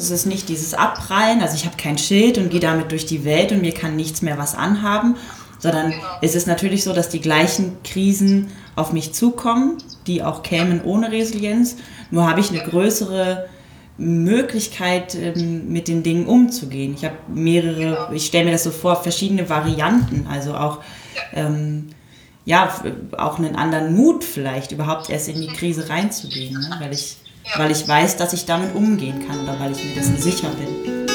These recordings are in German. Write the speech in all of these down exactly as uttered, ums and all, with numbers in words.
Es ist nicht dieses Abprallen, also ich habe kein Schild und gehe damit durch die Welt und mir kann nichts mehr was anhaben, sondern genau. Es ist natürlich so, dass die gleichen Krisen auf mich zukommen, die auch kämen ohne Resilienz. Nur habe ich eine größere Möglichkeit, mit den Dingen umzugehen. Ich habe mehrere, genau. Ich stelle mir das so vor, verschiedene Varianten, also auch, ähm, ja, auch einen anderen Mut vielleicht, überhaupt erst in die Krise reinzugehen, ne? weil ich, ja. weil ich weiß, dass ich damit umgehen kann oder weil ich mir dessen sicher bin.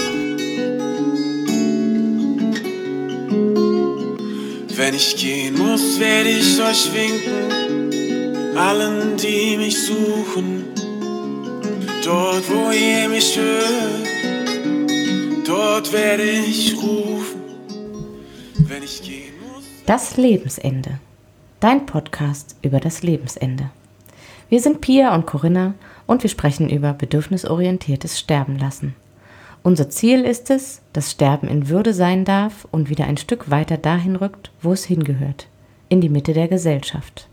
Wenn ich gehen muss, werde ich euch winken, allen, die mich suchen. Dort, wo ihr mich hört, dort werde ich rufen, wenn ich gehen muss. Das Lebensende. Dein Podcast über das Lebensende. Wir sind Pia und Corinna und wir sprechen über bedürfnisorientiertes Sterben lassen. Unser Ziel ist es, dass Sterben in Würde sein darf und wieder ein Stück weiter dahin rückt, wo es hingehört, in die Mitte der Gesellschaft.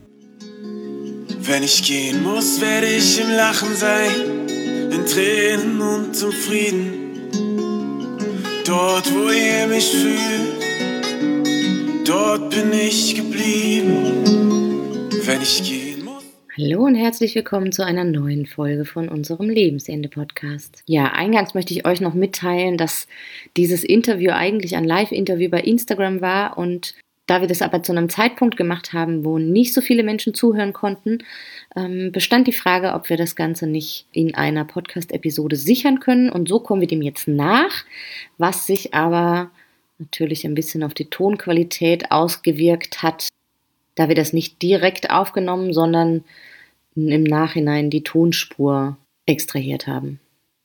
Wenn ich gehen muss, werde ich im Lachen sein, in Tränen und zum Frieden. Dort, wo ihr mich fühlt, dort bin ich geblieben. Wenn ich gehen muss. Hallo und herzlich willkommen zu einer neuen Folge von unserem Lebensende-Podcast. Ja, eingangs möchte ich euch noch mitteilen, dass dieses Interview eigentlich ein Live-Interview bei Instagram war und da wir das aber zu einem Zeitpunkt gemacht haben, wo nicht so viele Menschen zuhören konnten, ähm, bestand die Frage, ob wir das Ganze nicht in einer Podcast-Episode sichern können. Und so kommen wir dem jetzt nach, was sich aber natürlich ein bisschen auf die Tonqualität ausgewirkt hat, da wir das nicht direkt aufgenommen, sondern im Nachhinein die Tonspur extrahiert haben.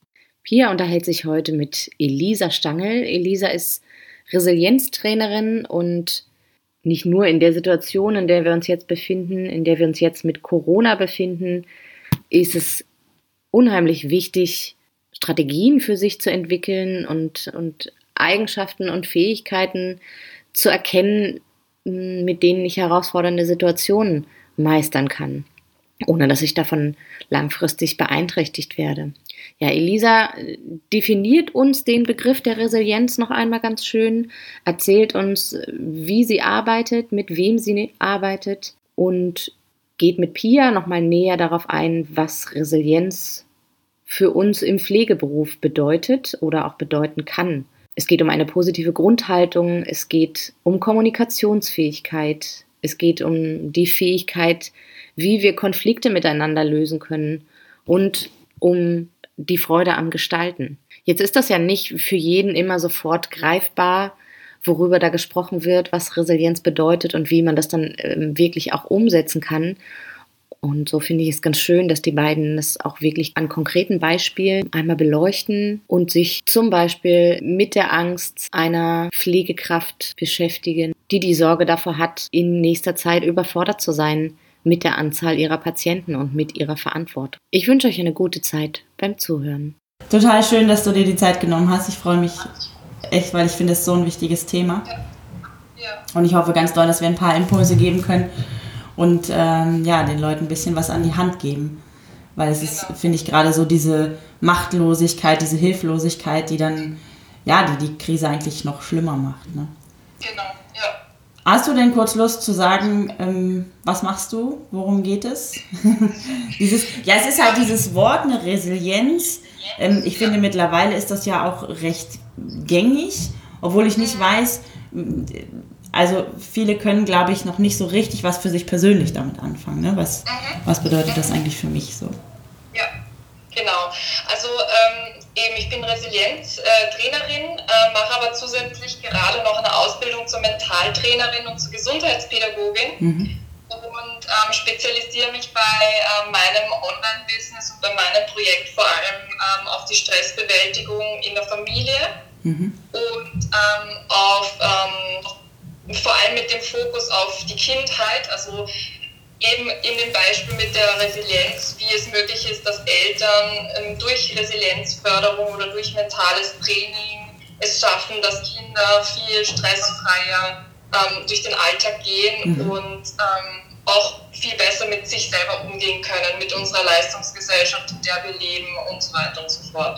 Pia unterhält sich heute mit Elisa Stangl. Elisa ist Resilienztrainerin und nicht nur in der Situation, in der wir uns jetzt befinden, in der wir uns jetzt mit Corona befinden, ist es unheimlich wichtig, Strategien für sich zu entwickeln und, und Eigenschaften und Fähigkeiten zu erkennen, mit denen ich herausfordernde Situationen meistern kann, ohne dass ich davon langfristig beeinträchtigt werde. Ja, Elisa definiert uns den Begriff der Resilienz noch einmal ganz schön, erzählt uns, wie sie arbeitet, mit wem sie arbeitet und geht mit Pia nochmal näher darauf ein, was Resilienz für uns im Pflegeberuf bedeutet oder auch bedeuten kann. Es geht um eine positive Grundhaltung, es geht um Kommunikationsfähigkeit, es geht um die Fähigkeit, wie wir Konflikte miteinander lösen können und um die Freude am Gestalten. Jetzt ist das ja nicht für jeden immer sofort greifbar, worüber da gesprochen wird, was Resilienz bedeutet und wie man das dann äh, wirklich auch umsetzen kann. Und so finde ich es ganz schön, dass die beiden das auch wirklich an konkreten Beispielen einmal beleuchten und sich zum Beispiel mit der Angst einer Pflegekraft beschäftigen, die die Sorge davor hat, in nächster Zeit überfordert zu sein mit der Anzahl ihrer Patienten und mit ihrer Verantwortung. Ich wünsche euch eine gute Zeit beim Zuhören. Total schön, dass du dir die Zeit genommen hast. Ich freue mich echt, weil ich finde, es so ein wichtiges Thema. Und ich hoffe ganz doll, dass wir ein paar Impulse geben können und ähm, ja, den Leuten ein bisschen was an die Hand geben. Weil es ist, finde ich, gerade so diese Machtlosigkeit, diese Hilflosigkeit, die dann, ja, die die Krise eigentlich noch schlimmer macht. Ne? Genau, ja. Hast du denn kurz Lust zu sagen, ähm, was machst du? Worum geht es? dieses, ja, es ist halt dieses Wort, eine Resilienz. Ähm, ich finde, mittlerweile ist das ja auch recht gängig, obwohl ich nicht weiß, also viele können, glaube ich, noch nicht so richtig was für sich persönlich damit anfangen. Ne? Was, was bedeutet das eigentlich für mich so? Ja, genau. Also ähm, eben, ich bin Resilienz-Trainerin, äh, mache aber zusätzlich gerade noch eine Ausbildung zur Mentaltrainerin und zur Gesundheitspädagogin mhm. und ähm, spezialisiere mich bei äh, meinem Online-Business und bei meinem Projekt vor allem ähm, auf die Stressbewältigung in der Familie mhm. und ähm, auf ähm, vor allem mit dem Fokus auf die Kindheit, also eben in dem Beispiel mit der Resilienz, wie es möglich ist, dass Eltern ähm, durch Resilienzförderung oder durch mentales Training es schaffen, dass Kinder viel stressfreier ähm, durch den Alltag gehen mhm. und ähm, auch viel besser mit sich selber umgehen können, mit unserer Leistungsgesellschaft, in der wir leben und so weiter und so fort.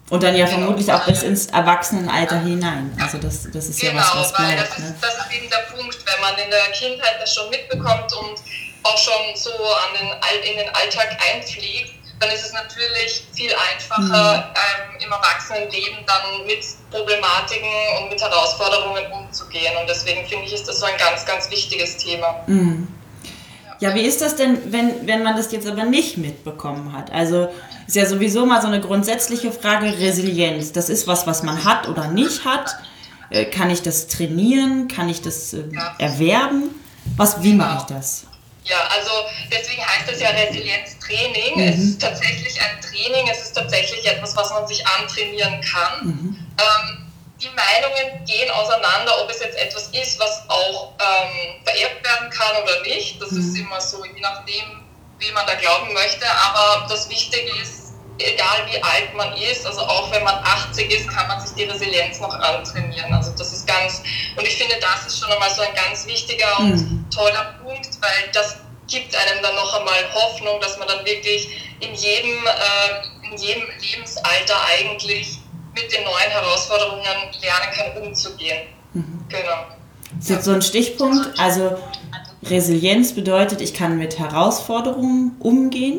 Und dann ja Genau. vermutlich auch bis ins Erwachsenenalter hinein. Also das, das ist Genau, ja was, was weil bleibt. das Ne? ist, das ist eben der Punkt, wenn man in der Kindheit das schon mitbekommt und auch schon so an den, All- in den Alltag einfliegt, dann ist es natürlich viel einfacher, ähm, im Erwachsenenleben dann mit Problematiken und mit Herausforderungen umzugehen. Und deswegen finde ich, ist das so ein ganz, ganz wichtiges Thema. Mhm. Ja, wie ist das denn, wenn, wenn man das jetzt aber nicht mitbekommen hat? Also ist ja sowieso mal so eine grundsätzliche Frage, Resilienz. Das ist was, was man hat oder nicht hat. Äh, kann ich das trainieren? Kann ich das äh, erwerben? Was, wie mache ich das? Ja, also deswegen heißt es ja Resilienztraining. Mhm. Es ist tatsächlich ein Training, es ist tatsächlich etwas, was man sich antrainieren kann. Mhm. Ähm, die Meinungen gehen auseinander, ob es jetzt etwas ist, was auch ähm, vererbt werden kann oder nicht. Das Mhm. ist immer so, je nachdem, wie man da glauben möchte. Aber das Wichtige ist, egal wie alt man ist, also auch wenn man achtzig ist, kann man sich die Resilienz noch antrainieren. Also das ist ganz, und ich finde, das ist schon einmal so ein ganz wichtiger und Mhm. toller Punkt, weil das gibt einem dann noch einmal Hoffnung, dass man dann wirklich in jedem, äh, in jedem Lebensalter eigentlich mit den neuen Herausforderungen lernen kann, umzugehen. Mhm. Genau. Das ist jetzt so ein Stichpunkt. Also Resilienz bedeutet, ich kann mit Herausforderungen umgehen.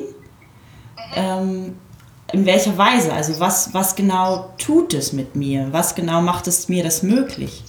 Ähm, in welcher Weise? Also was, was genau tut es mit mir? Was genau macht es mir das möglich?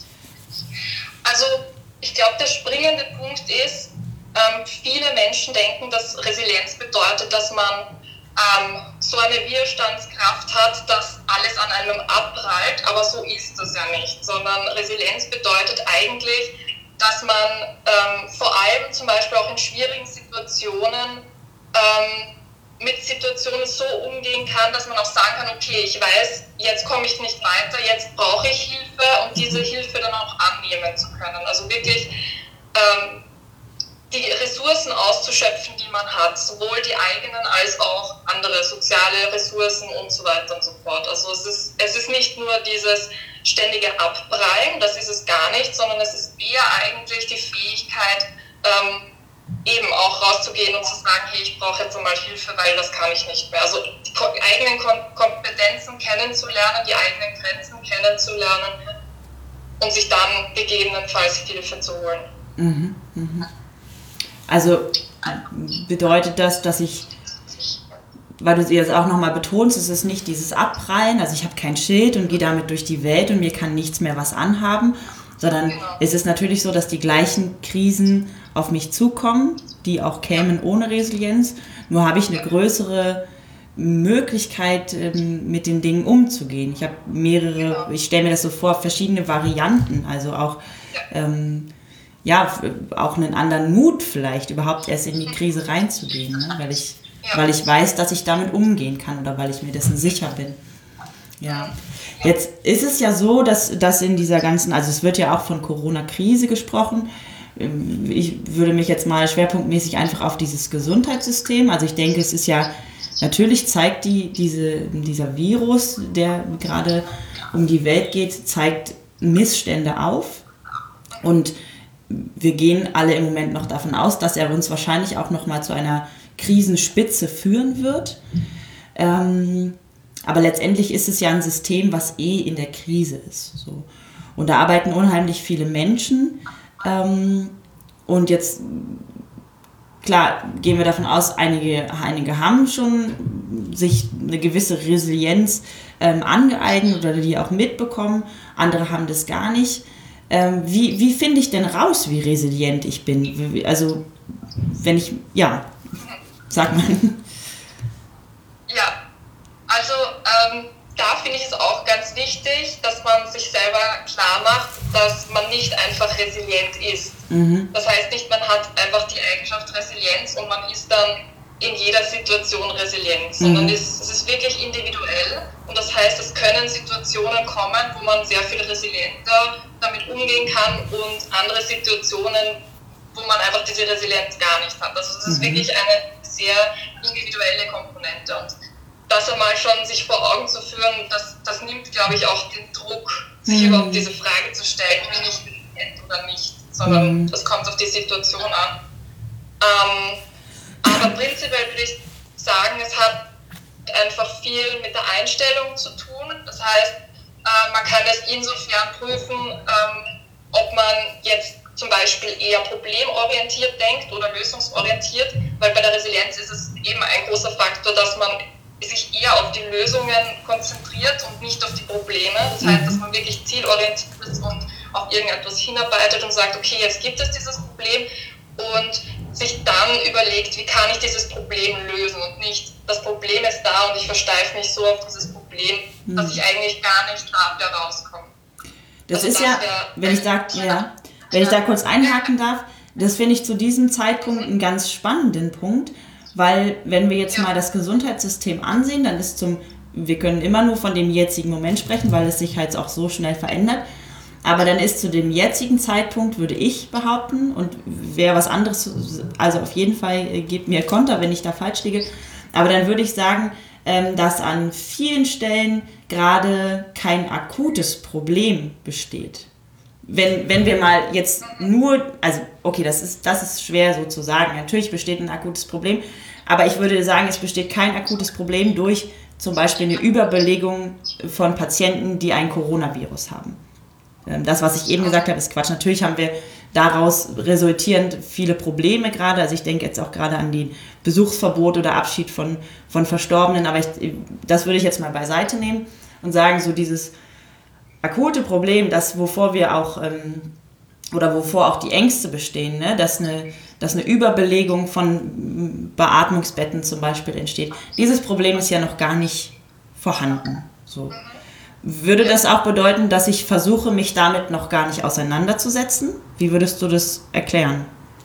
Also ich glaube, der springende Punkt ist, ähm, viele Menschen denken, dass Resilienz bedeutet, dass man ähm, so eine Widerstandskraft hat, dass alles an einem abprallt, aber so ist das ja nicht, sondern Resilienz bedeutet eigentlich, dass man ähm, vor allem zum Beispiel auch in schwierigen Situationen ähm, mit Situationen so umgehen kann, dass man auch sagen kann, okay, ich weiß, jetzt komme ich nicht weiter, jetzt brauche ich Hilfe und diese Hilfe dann auch annehmen zu können. Also wirklich ähm, die Ressourcen auszuschöpfen, die man hat, sowohl die eigenen als auch andere soziale Ressourcen und so weiter und so fort. Also es ist, es ist nicht nur dieses ständige Abprallen, das ist es gar nicht, sondern es ist eher eigentlich die Fähigkeit, ähm, eben auch rauszugehen und zu sagen, hey, ich brauche jetzt einmal Hilfe, weil das kann ich nicht mehr. Also die eigenen Kom- Kompetenzen kennenzulernen, die eigenen Grenzen kennenzulernen und sich dann gegebenenfalls Hilfe zu holen. Mhm, mhm. Also bedeutet das, dass ich, weil du es jetzt auch nochmal betonst, es ist nicht dieses Abprallen, also ich habe kein Schild und gehe damit durch die Welt und mir kann nichts mehr was anhaben, sondern Genau. es ist natürlich so, dass die gleichen Krisen auf mich zukommen, die auch kämen ohne Resilienz, nur habe ich eine größere Möglichkeit, ähm, mit den Dingen umzugehen. Ich habe mehrere, ich stelle mir das so vor, verschiedene Varianten, also auch ähm, ja, auch einen anderen Mut vielleicht, überhaupt erst in die Krise reinzugehen, ne? weil ich, Ja. weil ich weiß, dass ich damit umgehen kann oder weil ich mir dessen sicher bin. Ja. Jetzt ist es ja so, dass, dass in dieser ganzen, also es wird ja auch von Corona-Krise gesprochen. Ich würde mich jetzt mal schwerpunktmäßig einfach auf dieses Gesundheitssystem, also ich denke, es ist ja, natürlich zeigt die, diese, dieser Virus, der gerade um die Welt geht, zeigt Missstände auf und wir gehen alle im Moment noch davon aus, dass er uns wahrscheinlich auch noch mal zu einer Krisenspitze führen wird. Ähm, aber letztendlich ist es ja ein System, was eh in der Krise ist. So. Und da arbeiten unheimlich viele Menschen. Ähm, und jetzt, klar, gehen wir davon aus, einige, einige haben schon sich eine gewisse Resilienz ähm, angeeignet oder die auch mitbekommen. Andere haben das gar nicht. Ähm, wie, wie finde ich denn raus, wie resilient ich bin? Wie- Also, wenn ich, ja, sag mal. Ja, also ähm, da finde ich es auch ganz wichtig, dass man sich selber klar macht, dass man nicht einfach resilient ist. Mhm. Das heißt nicht, man hat einfach die Eigenschaft Resilienz und man ist dann in jeder Situation resilient, sondern Mhm. es, es ist wirklich individuell und das heißt, es können Situationen kommen, wo man sehr viel resilienter damit umgehen kann und andere Situationen, wo man einfach diese Resilienz gar nicht hat. Also es ist Mhm. wirklich eine sehr individuelle Komponente und das einmal schon sich vor Augen zu führen, das, das nimmt, glaube ich, auch den Druck, sich Mhm. überhaupt diese Frage zu stellen, bin ich resilient oder nicht, sondern Mhm. das kommt auf die Situation an. Ähm, aber prinzipiell würde ich sagen, es hat einfach viel mit der Einstellung zu tun. Das heißt, äh, man kann es insofern prüfen, ähm, ob man jetzt zum Beispiel eher problemorientiert denkt oder lösungsorientiert, weil bei der Resilienz ist es eben ein großer Faktor, dass man sich eher auf die Lösungen konzentriert und nicht auf die Probleme. Das heißt, dass man wirklich zielorientiert ist und auf irgendetwas hinarbeitet und sagt, okay, jetzt gibt es dieses Problem und sich dann überlegt, wie kann ich dieses Problem lösen und nicht, das Problem ist da und ich versteife mich so auf dieses Problem, mhm. dass ich eigentlich gar nicht da wieder rauskomme. Das also ist das ja, wenn ich, sag, ja, wenn ich da kurz einhaken darf, das finde ich zu diesem Zeitpunkt einen ganz spannenden Punkt, weil wenn wir jetzt ja. mal das Gesundheitssystem ansehen, dann ist zum, wir können immer nur von dem jetzigen Moment sprechen, weil es sich halt auch so schnell verändert, aber dann ist zu dem jetzigen Zeitpunkt, würde ich behaupten, und wer was anderes, also auf jeden Fall äh, gebt mir Konter, wenn ich da falsch liege, aber dann würde ich sagen, ähm, dass an vielen Stellen gerade kein akutes Problem besteht. Wenn, wenn wir mal jetzt nur, also okay, das ist, das ist schwer so zu sagen, natürlich besteht ein akutes Problem, aber ich würde sagen, es besteht kein akutes Problem durch zum Beispiel eine Überbelegung von Patienten, die ein Coronavirus haben. Das, was ich eben gesagt habe, ist Quatsch. Natürlich haben wir daraus resultierend viele Probleme gerade, also ich denke jetzt auch gerade an den Besuchsverbot oder Abschied von, von Verstorbenen, aber ich, das würde ich jetzt mal beiseite nehmen und sagen, so dieses akute Problem, das wovor wir auch ähm, oder wovor auch die Ängste bestehen, ne? dass, eine, dass eine Überbelegung von Beatmungsbetten zum Beispiel entsteht. Dieses Problem ist ja noch gar nicht vorhanden. So. Würde das auch bedeuten, dass ich versuche, mich damit noch gar nicht auseinanderzusetzen? Wie würdest du das erklären?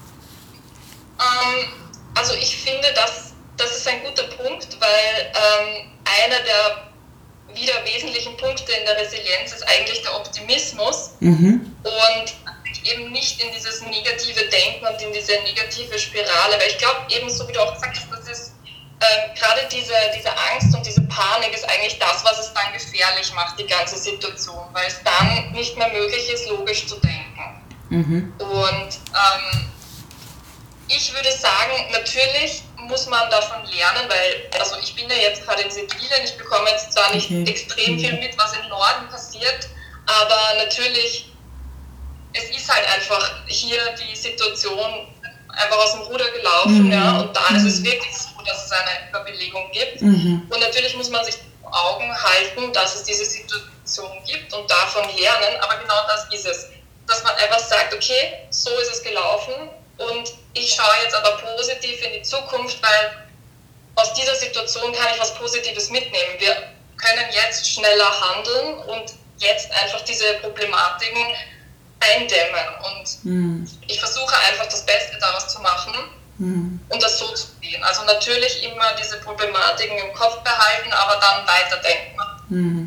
Ähm, also ich finde, dass, das ist ein guter Punkt, weil ähm, einer der wieder wesentlichen Punkte in der Resilienz ist eigentlich der Optimismus mhm. und eben nicht in dieses negative Denken und in diese negative Spirale, weil ich glaube, ebenso wie du auch gesagt hast, das ist äh, gerade diese, diese Angst und diese Panik ist eigentlich das, was es dann gefährlich macht, die ganze Situation, weil es dann nicht mehr möglich ist, logisch zu denken. Mhm. Und ähm, ich würde sagen, natürlich muss man davon lernen, weil, also ich bin ja jetzt gerade in Sizilien, ich bekomme jetzt zwar nicht okay. extrem viel mit, was im Norden passiert, aber natürlich, es ist halt einfach hier die Situation einfach aus dem Ruder gelaufen, mhm. ja, und da ist es wirklich so, dass es eine Überbelegung gibt. Mhm. Und natürlich muss man sich vor Augen halten, dass es diese Situation gibt und davon lernen, aber genau das ist es, dass man einfach sagt, okay, so ist es gelaufen, und ich schaue jetzt aber positiv in die Zukunft, weil aus dieser Situation kann ich was Positives mitnehmen. Wir können jetzt schneller handeln und jetzt einfach diese Problematiken eindämmen. Und mhm. ich versuche einfach das Beste daraus zu machen mhm. und das so zu sehen. Also natürlich immer diese Problematiken im Kopf behalten, aber dann weiterdenken.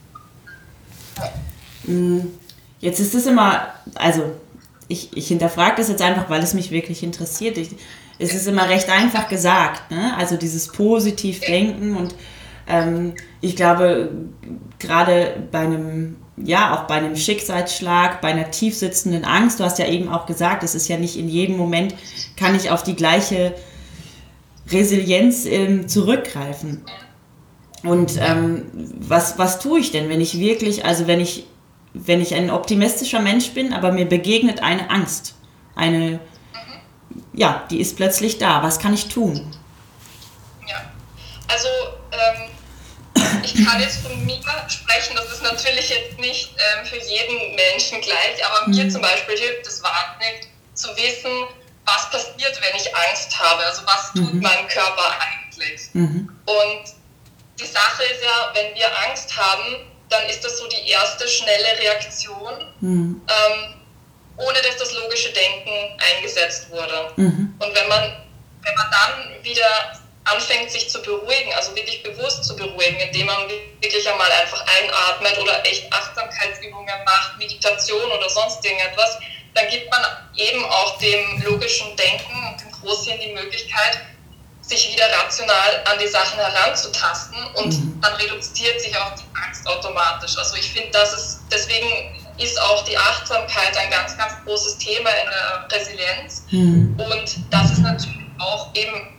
Mhm. Jetzt ist es immer, also Ich, ich hinterfrage das jetzt einfach, weil es mich wirklich interessiert. Ich, es ist immer recht einfach gesagt, ne? Also dieses Positivdenken, und ähm, ich glaube, gerade bei einem, ja, auch bei einem Schicksalsschlag, bei einer tief sitzenden Angst, du hast ja eben auch gesagt, es ist ja nicht in jedem Moment, kann ich auf die gleiche Resilienz ähm, zurückgreifen. Und ähm, was, was tue ich denn, wenn ich wirklich, also wenn ich wenn ich ein optimistischer Mensch bin, aber mir begegnet eine Angst, eine, mhm. ja, die ist plötzlich da. Was kann ich tun? Ja, also ähm, ich kann jetzt von mir sprechen, das ist natürlich jetzt nicht ähm, für jeden Menschen gleich, aber mhm. mir zum Beispiel hilft es wahnsinnig zu wissen, was passiert, wenn ich Angst habe, also was tut mhm. mein Körper eigentlich. Mhm. Und die Sache ist ja, wenn wir Angst haben, dann ist das so die erste schnelle Reaktion, mhm. ähm, ohne dass das logische Denken eingesetzt wurde. Mhm. Und wenn man, wenn man dann wieder anfängt, sich zu beruhigen, also wirklich bewusst zu beruhigen, indem man wirklich einmal einfach einatmet oder echt Achtsamkeitsübungen macht, Meditation oder sonst irgendetwas, dann gibt man eben auch dem logischen Denken und dem Großhirn die Möglichkeit, sich wieder rational an die Sachen heranzutasten, und mhm. dann reduziert sich auch die Angst automatisch. Also ich finde, das ist, deswegen ist auch die Achtsamkeit ein ganz, ganz großes Thema in der Resilienz. Mhm. Und das ist natürlich auch eben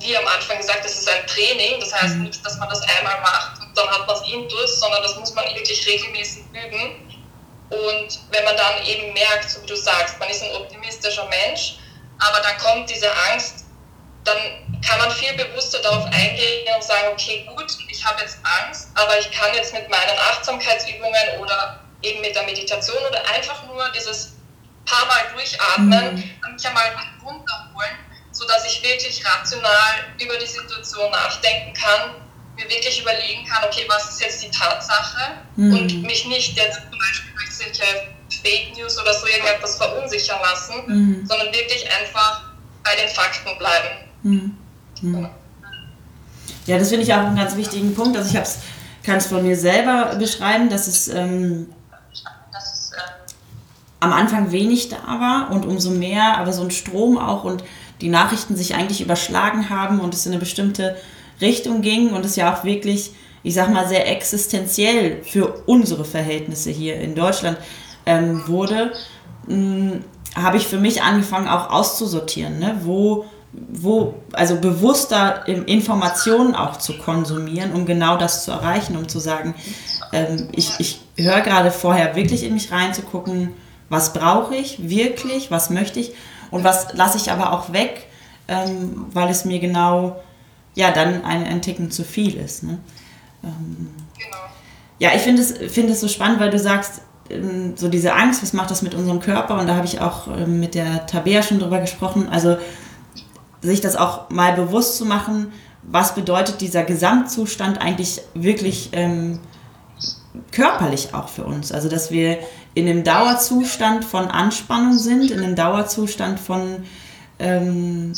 wie am Anfang gesagt, das ist ein Training, das heißt nicht, dass man das einmal macht und dann hat man es intus, sondern das muss man wirklich regelmäßig üben. Und wenn man dann eben merkt, so wie du sagst, man ist ein optimistischer Mensch, aber dann kommt diese Angst, dann kann man viel bewusster darauf eingehen und sagen, okay, gut, ich habe jetzt Angst, aber ich kann jetzt mit meinen Achtsamkeitsübungen oder eben mit der Meditation oder einfach nur dieses paar Mal durchatmen, mhm. mich einmal runterholen, sodass ich wirklich rational über die Situation nachdenken kann, mir wirklich überlegen kann, okay, was ist jetzt die Tatsache mhm. und mich nicht jetzt zum Beispiel durch solche Fake News oder so irgendetwas verunsichern lassen, mhm. sondern wirklich einfach bei den Fakten bleiben. Mhm. Mhm. Ja, das finde ich auch einen ganz wichtigen Punkt. Also ich kann es von mir selber beschreiben, dass es ähm, das ist, ähm, am Anfang wenig da war und umso mehr, aber so ein Strom auch und die Nachrichten sich eigentlich überschlagen haben und es in eine bestimmte Richtung ging und es ja auch wirklich, ich sag mal, sehr existenziell für unsere Verhältnisse hier in Deutschland ähm, wurde, mh, habe ich für mich angefangen auch auszusortieren, ne? wo, wo, also bewusster Informationen auch zu konsumieren, um genau das zu erreichen, um zu sagen, ähm, ich, ich höre gerade vorher wirklich in mich reinzugucken, was brauche ich wirklich, was möchte ich und was lasse ich aber auch weg, ähm, weil es mir genau ja, dann ein, ein Ticken zu viel ist. Ne? Ähm, genau. Ja, ich finde es, find es so spannend, weil du sagst, ähm, so diese Angst, was macht das mit unserem Körper? Und da habe ich auch ähm, mit der Tabea schon drüber gesprochen. Also sich das auch mal bewusst zu machen, was bedeutet dieser Gesamtzustand eigentlich wirklich ähm, körperlich auch für uns? Also dass wir in einem Dauerzustand von Anspannung sind, in einem Dauerzustand von ähm,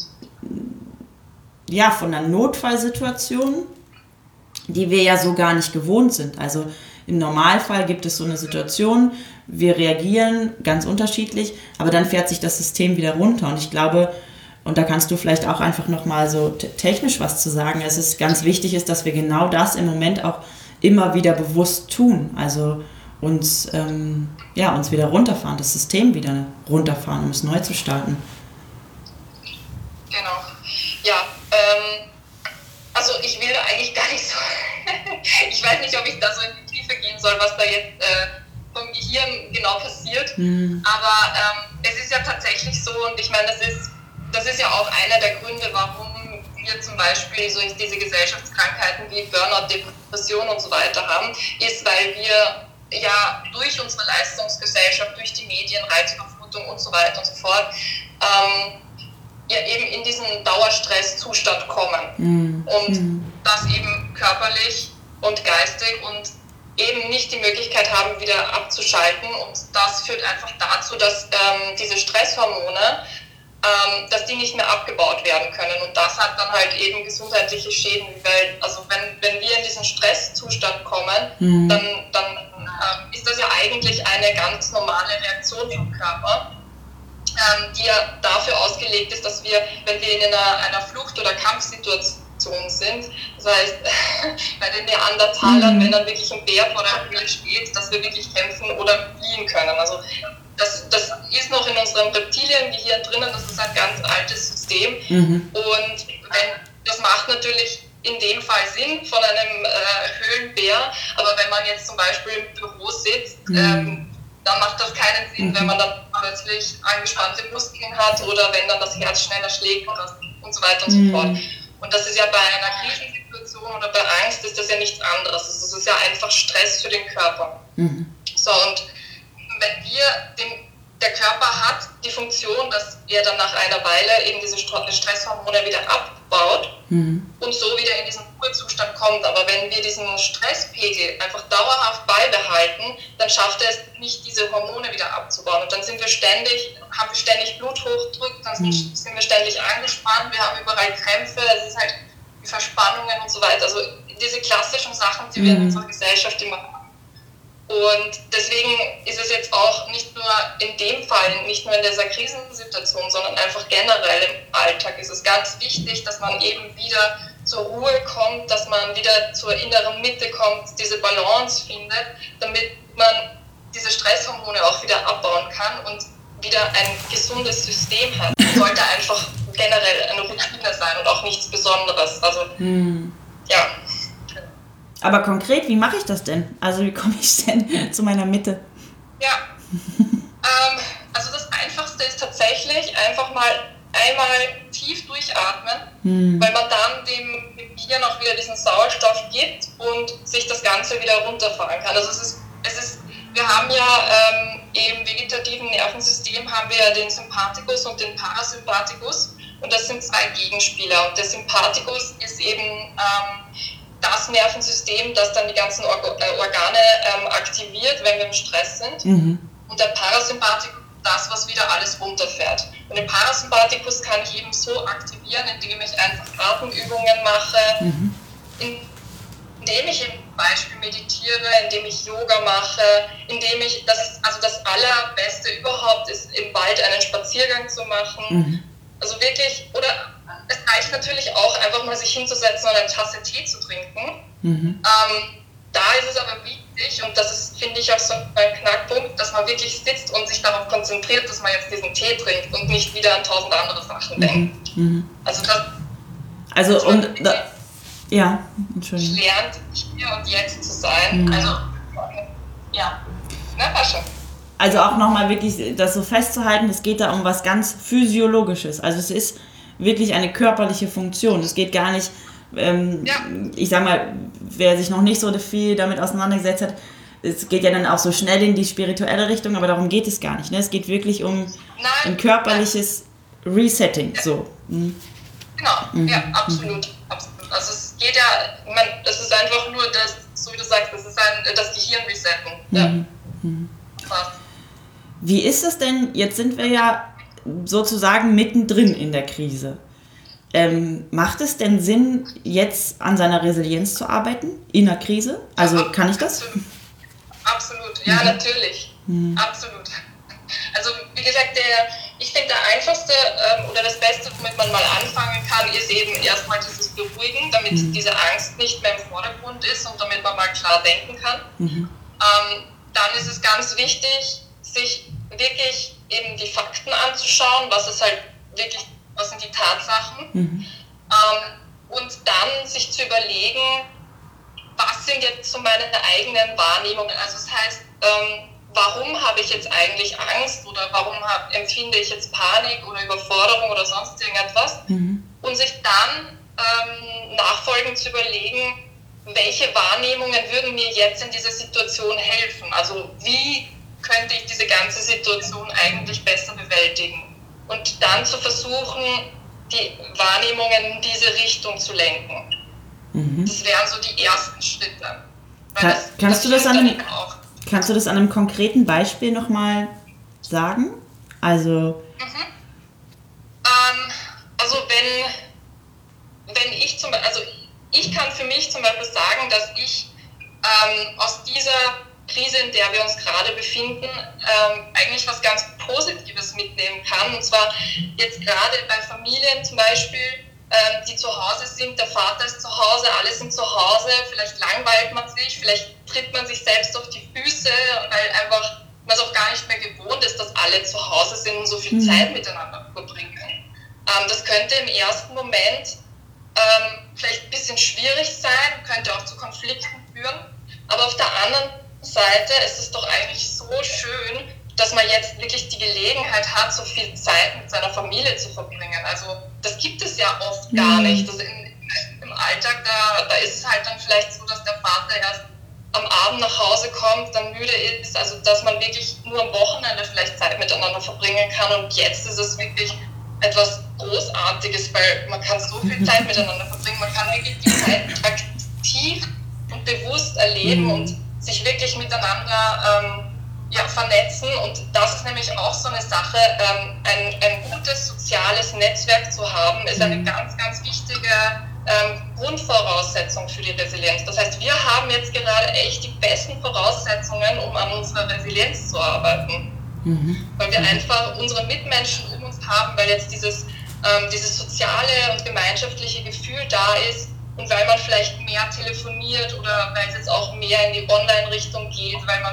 ja, von einer Notfallsituation, die wir ja so gar nicht gewohnt sind. Also im Normalfall gibt es so eine Situation, wir reagieren ganz unterschiedlich, aber dann fährt sich das System wieder runter. Und ich glaube, und da kannst du vielleicht auch einfach nochmal so t- technisch was zu sagen, es ist ganz wichtig ist, dass wir genau das im Moment auch immer wieder bewusst tun. Also uns, ähm, ja, uns wieder runterfahren, das System wieder runterfahren, um es neu zu starten. Genau. Ja, ähm, also ich will da eigentlich gar nicht so, ich weiß nicht, ob ich da so in die Tiefe gehen soll, was da jetzt äh, vom Gehirn genau passiert, mhm. aber ähm, es ist ja tatsächlich so und ich meine, das ist, das ist ja auch einer der Gründe, warum wir zum Beispiel so diese Gesellschaftskrankheiten wie Burnout, Depression und so weiter haben, ist, weil wir ja durch unsere Leistungsgesellschaft, durch die Medien, Reizüberflutung und so weiter und so fort, ähm, ja eben in diesen Dauerstresszustand kommen mm. und mm. das eben körperlich und geistig und eben nicht die Möglichkeit haben, wieder abzuschalten und das führt einfach dazu, dass ähm, diese Stresshormone, ähm, dass die nicht mehr abgebaut werden können und das hat dann halt eben gesundheitliche Schäden, weil also wenn, wenn wir in diesen Stresszustand kommen, mm. dann, dann ähm, ist das ja eigentlich eine ganz normale Reaktion vom Körper, Ähm, die ja dafür ausgelegt ist, dass wir, wenn wir in einer, einer Flucht- oder Kampfsituation sind, das heißt, bei den Neandertalern, mhm. wenn dann wirklich ein Bär vor der Höhle steht, dass wir wirklich kämpfen oder fliehen können. Also das, das ist noch in unserem Reptiliengehirn drinnen, das ist ein ganz altes System mhm. und wenn, das macht natürlich in dem Fall Sinn von einem äh, Höhlenbär, aber wenn man jetzt zum Beispiel im Büro sitzt, mhm. ähm, dann macht das keinen Sinn, mhm. wenn man dann plötzlich angespannte Muskeln hat oder wenn dann das Herz schneller schlägt und so weiter und mhm. so fort. Und das ist ja bei einer Krisensituation oder bei Angst ist das ja nichts anderes. Das ist ja einfach Stress für den Körper. Mhm. So, und wenn wir, den, der Körper hat die Funktion, dass er dann nach einer Weile eben diese Stresshormone wieder abbaut mhm. und so wieder in diesen Ruhezustand kommt. Aber wenn wir diesen Stresspegel einfach dauerhaft beibehalten, dann schafft er es nicht, diese Hormone wieder abzubauen. Und dann sind wir ständig, haben wir ständig Bluthochdruck, dann mhm. sind wir ständig angespannt, wir haben überall Krämpfe, es ist halt die Verspannungen und so weiter. Also diese klassischen Sachen, die mhm. wir in unserer Gesellschaft immer haben. Und deswegen ist es jetzt auch nicht nur in dem Fall, nicht nur in dieser Krisensituation, sondern einfach generell im Alltag ist es ganz wichtig, dass man eben wieder zur Ruhe kommt, dass man wieder zur inneren Mitte kommt, diese Balance findet, damit man diese Stresshormone auch wieder abbauen kann und wieder ein gesundes System hat. es sollte einfach generell eine Routine sein und auch nichts Besonderes. Also, hm. ja. Aber konkret, wie mache ich das denn? Also wie komme ich denn zu meiner Mitte? Ja, ähm, also das Einfachste ist tatsächlich einfach mal einmal tief durchatmen, hm. weil man dann dem Gehirn auch wieder diesen Sauerstoff gibt und sich das Ganze wieder runterfahren kann. Also es ist, es ist, wir haben ja ähm, im vegetativen Nervensystem haben wir ja den Sympathikus und den Parasympathikus und das sind zwei Gegenspieler. Und der Sympathikus ist eben ähm, das Nervensystem, das dann die ganzen Org- äh, Organe ähm, aktiviert, wenn wir im Stress sind. Mhm. Und der Parasympathikus das, was wieder alles runterfährt. Und den Parasympathikus kann ich eben so aktivieren, indem ich einfach Atemübungen mache, mhm. indem ich zum Beispiel meditiere, indem ich Yoga mache, indem ich, das ist, also das Allerbeste überhaupt ist, im Wald einen Spaziergang zu machen. Mhm. Also wirklich, oder es reicht natürlich auch, einfach mal sich hinzusetzen und eine Tasse Tee zu trinken. Mhm. Ähm, da ist es aber wichtig, und das ist, finde ich, auch so ein Knackpunkt, dass man wirklich sitzt und sich darauf konzentriert, dass man jetzt diesen Tee trinkt und nicht wieder an tausend andere Sachen mhm. denkt. Mhm. Also das also und da, ja, Entschuldigung. Lernt, hier und jetzt zu sein. Mhm. Also, ja, na, war schon. Also auch nochmal wirklich das so festzuhalten, es geht da um was ganz Physiologisches. Also es ist wirklich eine körperliche Funktion. Es geht gar nicht, ähm, ja. ich sag mal, wer sich noch nicht so viel damit auseinandergesetzt hat, es geht ja dann auch so schnell in die spirituelle Richtung, aber darum geht es gar nicht. Ne? Es geht wirklich um Nein. ein körperliches Nein. Resetting. Ja. So. Mhm. Genau, mhm. ja, absolut, absolut. Also es geht ja, man, das ist einfach nur das, so wie du sagst, das ist ein, das Gehirn resetten. Mhm. Ja. Mhm. Wie ist es denn, jetzt sind wir ja sozusagen mittendrin in der Krise. Ähm, macht es denn Sinn, jetzt an seiner Resilienz zu arbeiten, in der Krise? Also ja, kann ich das? Absolut, absolut. ja mhm. natürlich, mhm. absolut. Also wie gesagt, der, ich finde der einfachste ähm, oder das Beste, womit man mal anfangen kann, ist eben erstmal dieses Beruhigen, damit mhm. diese Angst nicht mehr im Vordergrund ist und damit man mal klar denken kann. Mhm. Ähm, dann ist es ganz wichtig, sich wirklich eben die Fakten anzuschauen, was ist halt wirklich, was sind die Tatsachen, mhm. ähm, und dann sich zu überlegen, was sind jetzt so meine eigenen Wahrnehmungen, also das heißt, ähm, warum habe ich jetzt eigentlich Angst oder warum hab, empfinde ich jetzt Panik oder Überforderung oder sonst irgendetwas, mhm. und sich dann ähm, nachfolgend zu überlegen, welche Wahrnehmungen würden mir jetzt in dieser Situation helfen, also wie könnte ich diese ganze Situation eigentlich besser bewältigen und dann zu versuchen, die Wahrnehmungen in diese Richtung zu lenken. Mhm. Das wären so die ersten Schritte. Kann, das, kannst, das du das an einem, kannst du das an einem konkreten Beispiel nochmal sagen? Also, mhm. ähm, also wenn, wenn ich zum Beispiel, also ich kann für mich zum Beispiel sagen, dass ich ähm, aus dieser Krise, in der wir uns gerade befinden, ähm, eigentlich was ganz Positives mitnehmen kann. Und zwar jetzt gerade bei Familien zum Beispiel, ähm, die zu Hause sind, der Vater ist zu Hause, alle sind zu Hause, vielleicht langweilt man sich, vielleicht tritt man sich selbst auf die Füße, weil einfach man es auch gar nicht mehr gewohnt ist, dass alle zu Hause sind und so viel mhm. Zeit miteinander verbringen. Ähm, das könnte im ersten Moment ähm, vielleicht ein bisschen schwierig sein, könnte auch zu Konflikten führen, aber auf der anderen Seite ist es doch eigentlich so schön, dass man jetzt wirklich die Gelegenheit hat, so viel Zeit mit seiner Familie zu verbringen. Also das gibt es ja oft mhm. gar nicht. Das in, im Alltag, da, da ist es halt dann vielleicht so, dass der Vater erst am Abend nach Hause kommt, dann müde ist, also dass man wirklich nur am Wochenende vielleicht Zeit miteinander verbringen kann. Und jetzt ist es wirklich etwas Großartiges, weil man kann so viel Zeit miteinander verbringen, man kann wirklich die Zeit aktiv und bewusst erleben mhm. und sich wirklich miteinander ähm, ja, vernetzen, und das ist nämlich auch so eine Sache, ähm, ein, ein gutes soziales Netzwerk zu haben, ist eine ganz, ganz wichtige ähm, Grundvoraussetzung für die Resilienz. Das heißt, wir haben jetzt gerade echt die besten Voraussetzungen, um an unserer Resilienz zu arbeiten, mhm. weil wir einfach unsere Mitmenschen um uns haben, weil jetzt dieses, ähm, dieses soziale und gemeinschaftliche Gefühl da ist. Und weil man vielleicht mehr telefoniert oder weil es jetzt auch mehr in die Online-Richtung geht, weil man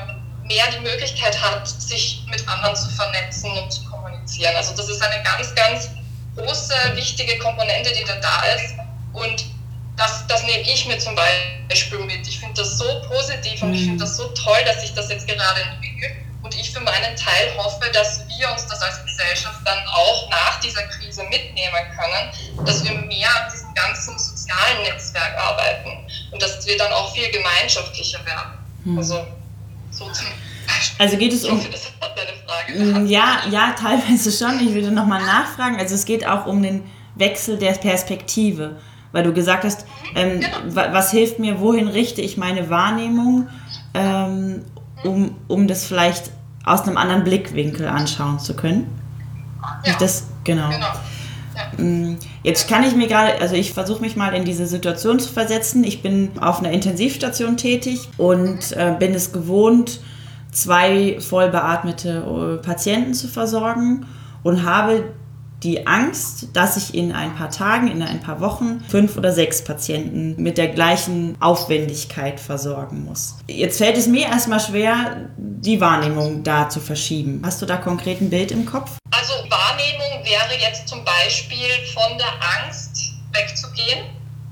mehr die Möglichkeit hat, sich mit anderen zu vernetzen und zu kommunizieren. Also das ist eine ganz, ganz große, wichtige Komponente, die da da ist. Und das, das nehme ich mir zum Beispiel mit. Ich finde das so positiv und ich finde das so toll, dass sich das jetzt gerade entwickelt. Und ich für meinen Teil hoffe, dass wir uns das als Gesellschaft dann auch nach dieser Krise mitnehmen können, dass wir mehr an diesem ganzen sozialen Netzwerk arbeiten und dass wir dann auch viel gemeinschaftlicher werden. Hm. Also, so zum Beispiel. Also geht es um... Ich hoffe, das hat deine Frage. Ja, ja, teilweise schon. Ich würde nochmal nachfragen. Also es geht auch um den Wechsel der Perspektive, weil du gesagt hast, ähm, genau. was hilft mir, wohin richte ich meine Wahrnehmung, ähm, um, um das vielleicht aus einem anderen Blickwinkel anschauen zu können. Ja, das, genau. genau. Ja. Jetzt kann ich mir gerade, also ich versuche mich mal in diese Situation zu versetzen. Ich bin auf einer Intensivstation tätig und äh, bin es gewohnt, zwei voll beatmete Patienten zu versorgen und habe die Angst, dass ich in ein paar Tagen, in ein paar Wochen fünf oder sechs Patienten mit der gleichen Aufwendigkeit versorgen muss. Jetzt fällt es mir erstmal schwer, die Wahrnehmung da zu verschieben. Hast du da konkret ein Bild im Kopf? Also Wahrnehmung wäre jetzt zum Beispiel von der Angst wegzugehen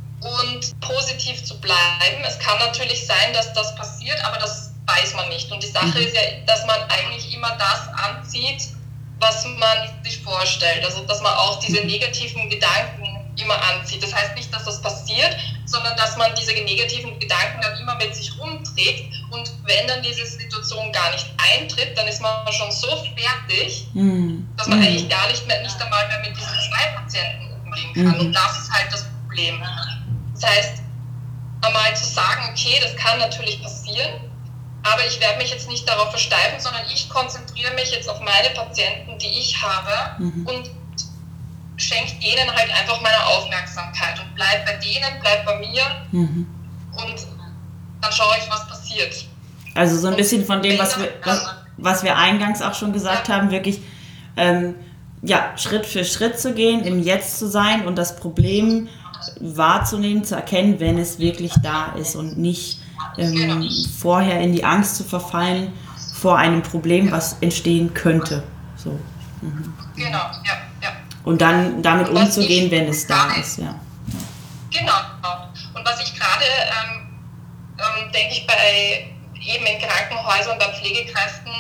und positiv zu bleiben. Es kann natürlich sein, dass das passiert, aber das weiß man nicht. Und die Sache mhm. ist ja, dass man eigentlich immer das anzieht, was man sich vorstellt. Also, dass man auch diese negativen Gedanken immer anzieht. Das heißt nicht, dass das passiert, sondern dass man diese negativen Gedanken dann immer mit sich rumträgt. Und wenn dann diese Situation gar nicht eintritt, dann ist man schon so fertig, mm. dass man mm. eigentlich gar nicht mehr, nicht einmal mehr mit diesen zwei Patienten umgehen kann. Mm. Und das ist halt das Problem. Das heißt, einmal zu sagen, okay, das kann natürlich passieren, aber ich werde mich jetzt nicht darauf versteifen, sondern ich konzentriere mich jetzt auf meine Patienten, die ich habe mhm. und schenke denen halt einfach meine Aufmerksamkeit und bleib bei denen, bleib bei mir mhm. und dann schaue ich, was passiert. Also so ein bisschen von dem, was wir, was, was wir eingangs auch schon gesagt ja. haben, wirklich ähm, ja, Schritt für Schritt zu gehen, im Jetzt zu sein und das Problem wahrzunehmen, zu erkennen, wenn es wirklich da ist und nicht Ähm, genau. vorher in die Angst zu verfallen vor einem Problem, was entstehen könnte. So. Mhm. Genau, ja, ja. Und dann damit und umzugehen, ich, wenn es da ist, ja. Genau. Und was ich gerade, ähm, ähm, denke ich, bei eben in Krankenhäusern, bei Pflegekräften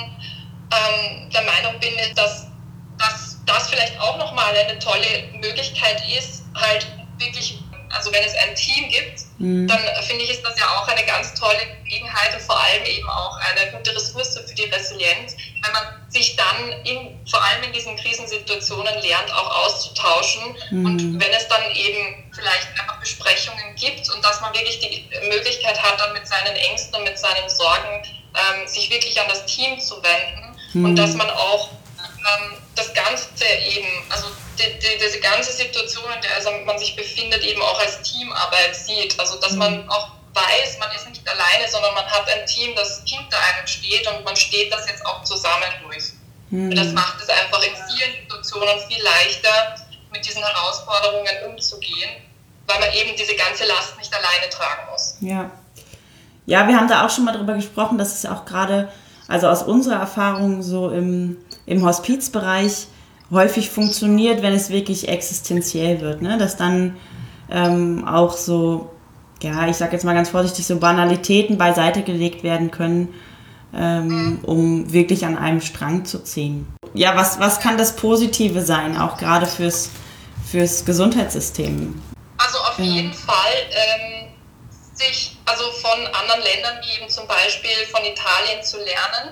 ähm, der Meinung bin, ist, dass, dass das vielleicht auch nochmal eine tolle Möglichkeit ist, halt wirklich, also wenn es ein Team gibt, mhm. dann finde ich, ist das ja auch eine ganz tolle Gelegenheit und vor allem eben auch eine gute Ressource für die Resilienz, wenn man sich dann in, vor allem in diesen Krisensituationen lernt, auch auszutauschen mhm. und wenn es dann eben vielleicht einfach Besprechungen gibt und dass man wirklich die Möglichkeit hat, dann mit seinen Ängsten und mit seinen Sorgen ähm, sich wirklich an das Team zu wenden mhm. und dass man auch ähm, das Ganze eben, also die, die, diese ganze Situation, in der also man sich befindet, eben auch als Teamarbeit sieht. Also dass man auch weiß, man ist nicht alleine, sondern man hat ein Team, das hinter einem steht und man steht das jetzt auch zusammen durch. Mhm. Das macht es einfach in vielen Situationen viel leichter, mit diesen Herausforderungen umzugehen, weil man eben diese ganze Last nicht alleine tragen muss. Ja, ja, wir haben da auch schon mal drüber gesprochen, dass es auch gerade, also aus unserer Erfahrung so im, im Hospizbereich häufig funktioniert, wenn es wirklich existenziell wird, ne? Dass dann ähm, auch so, ja, ich sag jetzt mal ganz vorsichtig, so Banalitäten beiseite gelegt werden können, ähm, um wirklich an einem Strang zu ziehen. Ja, was, was kann das Positive sein, auch gerade fürs, fürs Gesundheitssystem? Also auf jeden ja. Fall ähm, sich also von anderen Ländern, wie eben zum Beispiel von Italien zu lernen.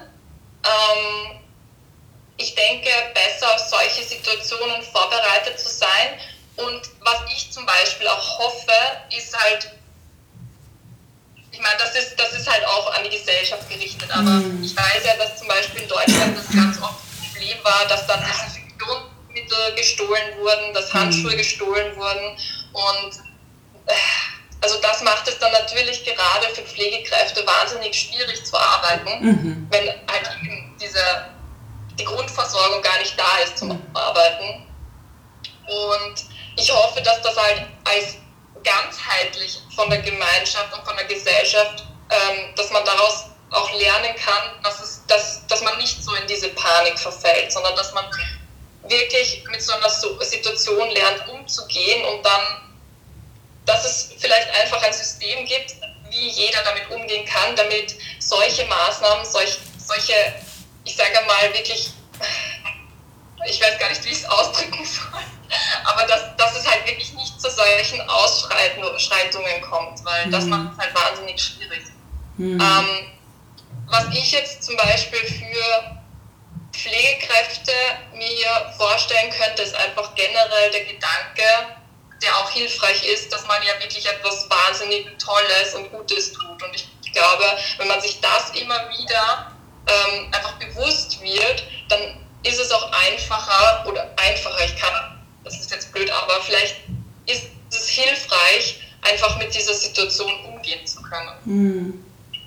Ähm, ich denke, besser auf solche Situationen vorbereitet zu sein. Und was ich zum Beispiel auch hoffe, ist halt, ich meine, das ist, das ist halt auch an die Gesellschaft gerichtet, aber mhm. ich weiß ja, dass zum Beispiel in Deutschland das ganz oft ein Problem war, dass dann Desinfektionsmittel gestohlen wurden, dass Handschuhe mhm. gestohlen wurden und äh, also das macht es dann natürlich gerade für Pflegekräfte wahnsinnig schwierig zu arbeiten, mhm. wenn halt eben diese, die Grundversorgung gar nicht da ist zum mhm. Arbeiten. Und ich hoffe, dass das halt als ganzheitlich von der Gemeinschaft und von der Gesellschaft, ähm, dass man daraus auch lernen kann, dass es dass, dass man nicht so in diese Panik verfällt, sondern dass man wirklich mit so einer Situation lernt, umzugehen und dann, dass es vielleicht einfach ein System gibt, wie jeder damit umgehen kann, damit solche Maßnahmen, solch, solche, ich sage mal wirklich, ich weiß gar nicht, wie ich es ausdrücken soll, aber dass, dass es halt wirklich nicht zu solchen Ausschreitungen kommt, weil mhm. das macht es halt wahnsinnig schwierig. Mhm. Ähm, was ich jetzt zum Beispiel für Pflegekräfte mir vorstellen könnte, ist einfach generell der Gedanke, der auch hilfreich ist, dass man ja wirklich etwas wahnsinnig Tolles und Gutes tut. Und ich glaube, wenn man sich das immer wieder ähm, einfach bewusst wird, dann ist es auch einfacher, oder einfacher, ich kann, das ist jetzt blöd, aber vielleicht ist es hilfreich, einfach mit dieser Situation umgehen zu können. Hm.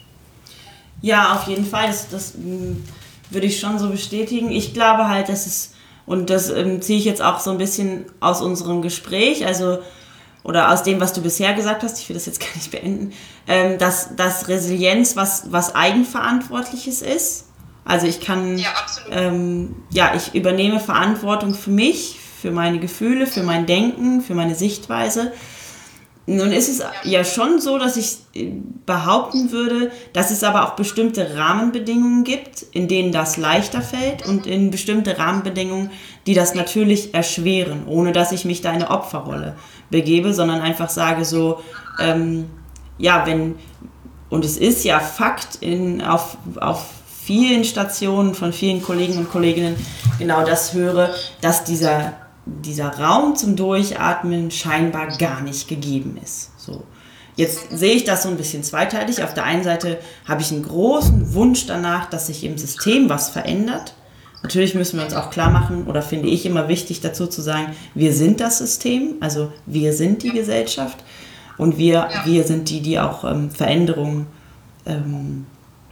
Ja, auf jeden Fall, das, das würde ich schon so bestätigen. Ich glaube halt, dass es, und das ähm, ziehe ich jetzt auch so ein bisschen aus unserem Gespräch, also oder aus dem, was du bisher gesagt hast, ich will das jetzt gar nicht beenden, ähm, dass, dass Resilienz was, was Eigenverantwortliches ist. Also ich kann, ja, absolut. Ähm, ja, ich übernehme Verantwortung für mich, für meine Gefühle, für mein Denken, für meine Sichtweise. Nun ist es ja schon so, dass ich behaupten würde, dass es aber auch bestimmte Rahmenbedingungen gibt, in denen das leichter fällt und in bestimmte Rahmenbedingungen, die das natürlich erschweren, ohne dass ich mich da in eine Opferrolle begebe, sondern einfach sage so, ähm, ja, wenn, und es ist ja Fakt in, auf, auf vielen Stationen von vielen Kollegen und Kolleginnen genau das höre, dass dieser dieser Raum zum Durchatmen scheinbar gar nicht gegeben ist. So. Jetzt sehe ich das so ein bisschen zweiteilig. Auf der einen Seite habe ich einen großen Wunsch danach, dass sich im System was verändert. Natürlich müssen wir uns auch klar machen, oder finde ich immer wichtig dazu zu sagen, wir sind das System, also wir sind die Gesellschaft und wir, wir sind die, die auch ähm, Veränderungen ähm,